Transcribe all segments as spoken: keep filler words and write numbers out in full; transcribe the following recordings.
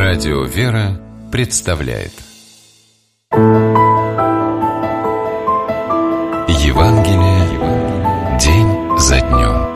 Радио «Вера» представляет Евангелие день за днем.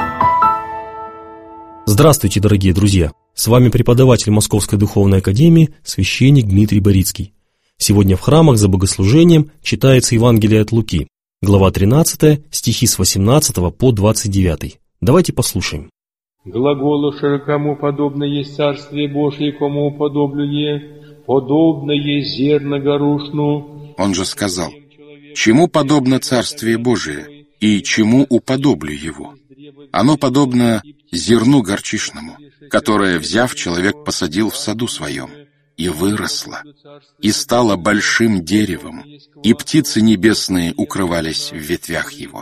Здравствуйте, дорогие друзья! С вами преподаватель Московской Духовной Академии, священник Дмитрий Борицкий. Сегодня в храмах за богослужением читается Евангелие от Луки, глава тринадцатая, стихи с восемнадцатого по двадцать девятый. Давайте послушаем. «Глаголуша, кому подобно есть Царствие Божие, кому уподоблюе, подобно есть зерна горушну». Он же сказал: «Чему подобно Царствие Божие, и чему уподоблю его? Оно подобно зерну горчичному, которое, взяв, человек посадил в саду своем, и выросло, и стало большим деревом, и птицы небесные укрывались в ветвях его».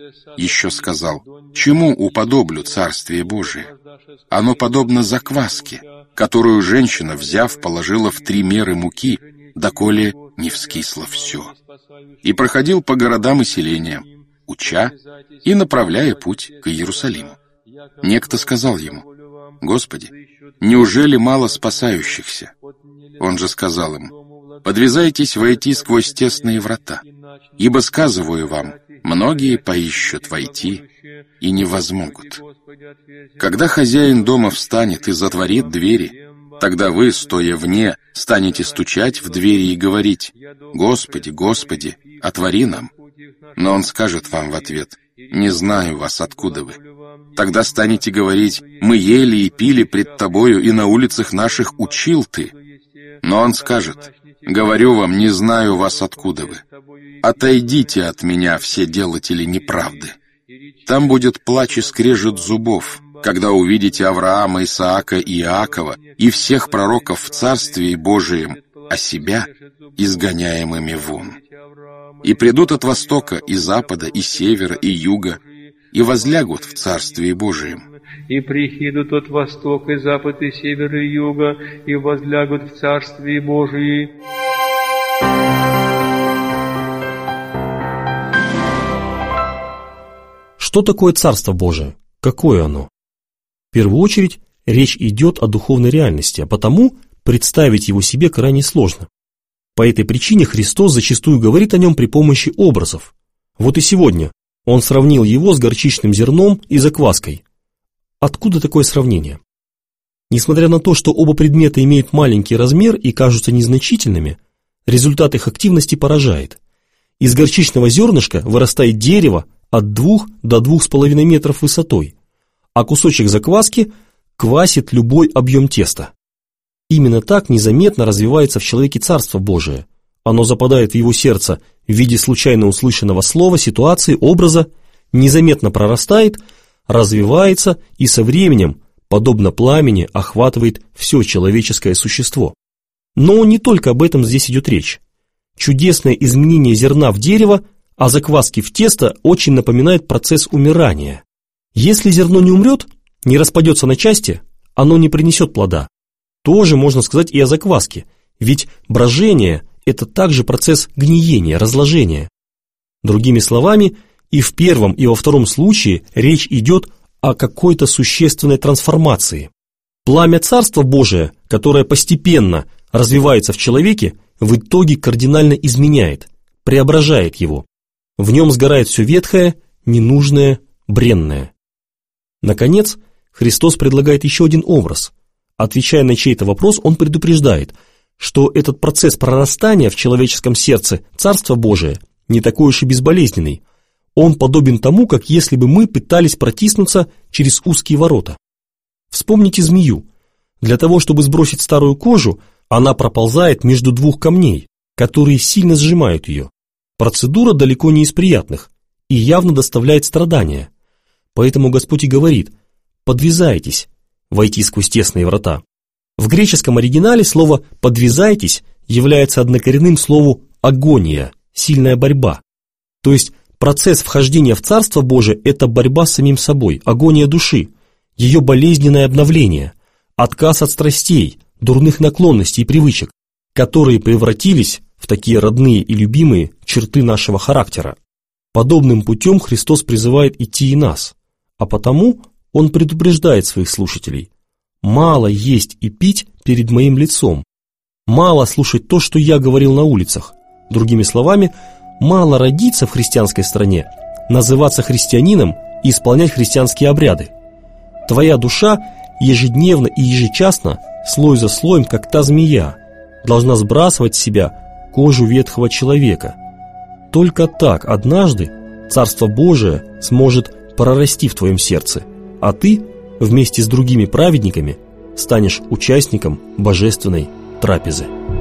Еще сказал: «Чему уподоблю Царствие Божие? Оно подобно закваске, которую женщина, взяв, положила в три меры муки, доколе не вскисло все. И проходил по городам и селениям, уча и направляя путь к Иерусалиму. Некто сказал ему: Господи, неужели мало спасающихся? Он же сказал им: подвязайтесь войти сквозь тесные врата, ибо, сказываю вам, многие поищут войти и не возмогут. Когда хозяин дома встанет и затворит двери, тогда вы, стоя вне, станете стучать в двери и говорить: Господи, Господи, отвори нам. Но он скажет вам в ответ: не знаю вас, откуда вы. Тогда станете говорить: мы ели и пили пред тобою, и на улицах наших учил ты. Но он скажет: говорю вам, не знаю вас, откуда вы. Отойдите от меня, все делатели неправды. Там будет плач и скрежет зубов, когда увидите Авраама, Исаака и Иакова и всех пророков в Царстве Божием, а себя изгоняемыми вон. И придут от востока, и запада, и севера, и юга, и возлягут в Царстве Божием. И прихидут от востока, и запад, и север, и юга, и возлягут в Царстве Божие». Что такое Царство Божие? Какое оно? В первую очередь, речь идет о духовной реальности, а потому представить его себе крайне сложно. По этой причине Христос зачастую говорит о нем при помощи образов. Вот и сегодня он сравнил его с горчичным зерном и закваской. Откуда такое сравнение? Несмотря на то, что оба предмета имеют маленький размер и кажутся незначительными, результат их активности поражает. Из горчичного зернышка вырастает дерево от двух до двух с половиной метров высотой, а кусочек закваски квасит любой объем теста. Именно так незаметно развивается в человеке Царство Божие. Оно западает в его сердце в виде случайно услышанного слова, ситуации, образа, незаметно прорастает, развивается и со временем, подобно пламени, охватывает все человеческое существо. Но не только об этом здесь идет речь. Чудесное изменение зерна в дерево, а закваски в тесто очень напоминает процесс умирания. Если зерно не умрет, не распадется на части, оно не принесет плода. Тоже можно сказать и о закваске, ведь брожение – это также процесс гниения, разложения. Другими словами, и в первом, и во втором случае речь идет о какой-то существенной трансформации. Пламя Царства Божия, которое постепенно развивается в человеке, в итоге кардинально изменяет, преображает его. В нем сгорает все ветхое, ненужное, бренное. Наконец, Христос предлагает еще один образ. Отвечая на чей-то вопрос, он предупреждает, что этот процесс прорастания в человеческом сердце Царства Божия не такой уж и безболезненный. Он подобен тому, как если бы мы пытались протиснуться через узкие ворота. Вспомните змею. Для того, чтобы сбросить старую кожу, она проползает между двух камней, которые сильно сжимают ее. Процедура далеко не из приятных и явно доставляет страдания. Поэтому Господь и говорит: подвязайтесь войти сквозь тесные врата. В греческом оригинале слово «подвязайтесь» является однокоренным слову «агония», сильная борьба. То есть процесс вхождения в Царство Божие – это борьба с самим собой, агония души, ее болезненное обновление, отказ от страстей, дурных наклонностей и привычек, которые превратились в такие родные и любимые черты нашего характера. Подобным путем Христос призывает идти и нас, а потому Он предупреждает своих слушателей: Мало есть и пить перед моим лицом. Мало слушать то, что я говорил на улицах. Другими словами, мало родиться в христианской стране, называться христианином и исполнять христианские обряды. Твоя душа ежедневно и ежечасно, слой за слоем, как та змея, должна сбрасывать с себя кожу ветхого человека. Только так однажды Царство Божие сможет прорасти в твоем сердце, а ты вместе с другими праведниками станешь участником божественной трапезы.